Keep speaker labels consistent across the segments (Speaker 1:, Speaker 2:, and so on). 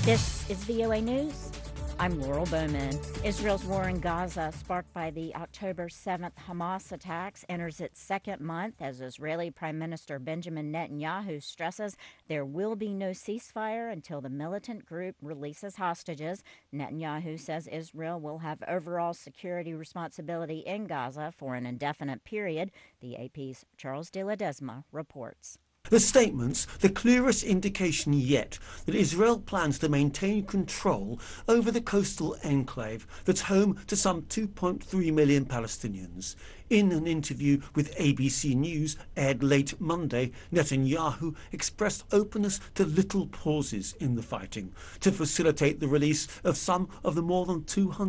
Speaker 1: This is VOA News. I'm Laurel Bowman. Israel's war in Gaza, sparked by the October 7th Hamas attacks, enters its second month as Israeli Prime Minister Benjamin Netanyahu stresses there will be no ceasefire until the militant group releases hostages. Netanyahu says Israel will have overall security responsibility in Gaza for an indefinite period. The AP's Charles de Ledesma reports.
Speaker 2: The statement's the clearest indication yet that Israel plans to maintain control over the coastal enclave that's home to some 2.3 million Palestinians. In an interview with ABC News aired late Monday, Netanyahu expressed openness to little pauses in the fighting to facilitate the release of some of the more than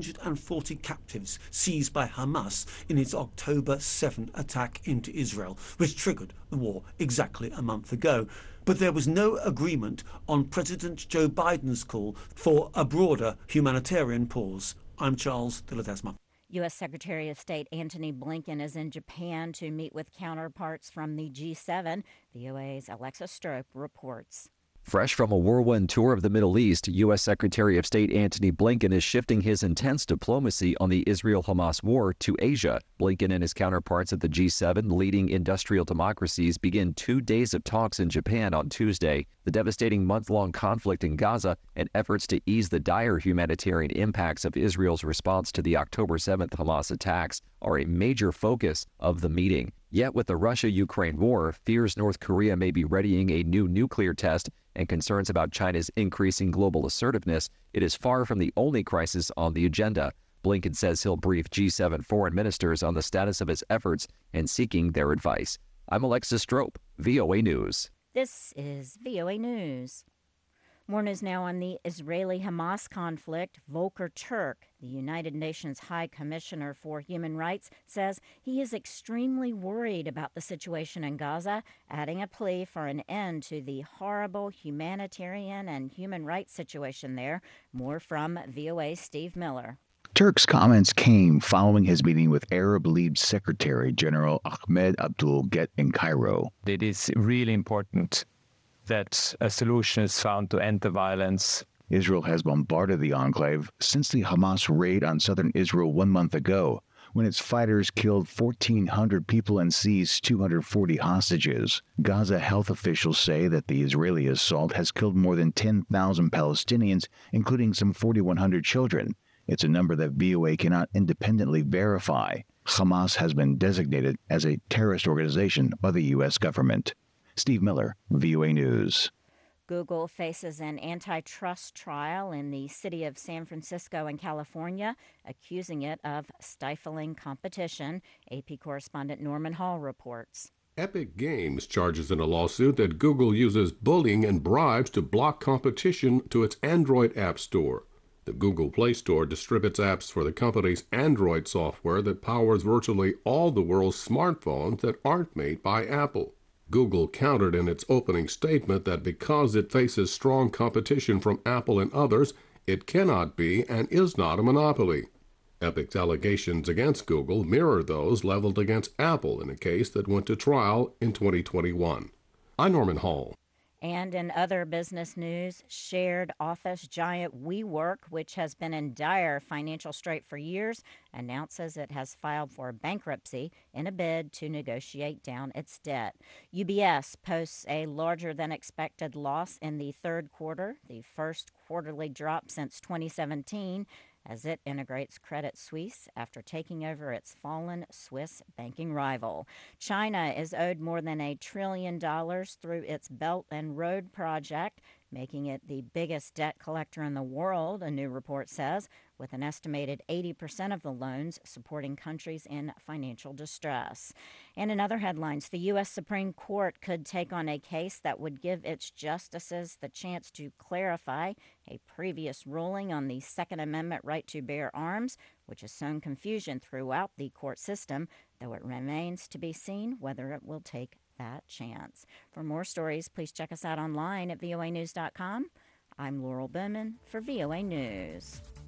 Speaker 2: 240 captives seized by Hamas in its October 7 attack into Israel, which triggered the war exactly a month ago. But there was no agreement on President Joe Biden's call for a broader humanitarian pause. I'm Charles de Ledesma.
Speaker 1: U.S. Secretary of State Antony Blinken is in Japan to meet with counterparts from the G7. VOA's Alexa Strope reports.
Speaker 3: Fresh from a whirlwind tour of the Middle East, U.S. Secretary of State Antony Blinken is shifting his intense diplomacy on the Israel-Hamas war to Asia. Blinken and his counterparts at the G7, leading industrial democracies, begin 2 days of talks in Japan on Tuesday. The devastating month-long conflict in Gaza and efforts to ease the dire humanitarian impacts of Israel's response to the October 7th Hamas attacks are a major focus of the meeting. Yet with the Russia-Ukraine war, fears North Korea may be readying a new nuclear test and concerns about China's increasing global assertiveness, it is far from the only crisis on the agenda. Blinken says he'll brief G7 foreign ministers on the status of his efforts and seeking their advice. I'm Alexa Strope, VOA News.
Speaker 1: This is VOA News. More news now on the Israeli-Hamas conflict. Volker Turk, the United Nations High Commissioner for Human Rights, says he is extremely worried about the situation in Gaza, adding a plea for an end to the horrible humanitarian and human rights situation there. More from VOA's Steve Miller.
Speaker 4: Turk's comments came following his meeting with Arab League Secretary General Ahmed Abdul Ghet in Cairo.
Speaker 5: It is really important that a solution is found to end the violence.
Speaker 4: Israel has bombarded the enclave since the Hamas raid on southern Israel 1 month ago, when its fighters killed 1,400 people and seized 240 hostages. Gaza health officials say that the Israeli assault has killed more than 10,000 Palestinians, including some 4,100 children. It's a number that VOA cannot independently verify. Hamas has been designated as a terrorist organization by the U.S. government. Steve Miller, VOA News.
Speaker 1: Google faces an antitrust trial in the city of San Francisco in California, accusing it of stifling competition. AP correspondent Norman Hall reports.
Speaker 6: Epic Games charges in a lawsuit that Google uses bullying and bribes to block competition to its Android app store. The Google Play Store distributes apps for the company's Android software that powers virtually all the world's smartphones that aren't made by Apple. Google countered in its opening statement that because it faces strong competition from Apple and others, it cannot be and is not a monopoly. Epic's allegations against Google mirror those leveled against Apple in a case that went to trial in 2021. I'm Norman Hall.
Speaker 1: And in other business news, shared office giant WeWork, which has been in dire financial strait for years, announces it has filed for bankruptcy in a bid to negotiate down its debt. UBS posts a larger than expected loss in the third quarter, the first quarterly drop since 2017, as it integrates Credit Suisse after taking over its fallen Swiss banking rival. China is owed more than $1 trillion through its Belt and Road project, making it the biggest debt collector in the world, a new report says, with an estimated 80% of the loans supporting countries in financial distress. And in other headlines, the U.S. Supreme Court could take on a case that would give its justices the chance to clarify a previous ruling on the Second Amendment right to bear arms, which has sown confusion throughout the court system, though it remains to be seen whether it will take that chance. For more stories, please check us out online at voanews.com. I'm Laurel Bowman for VOA News.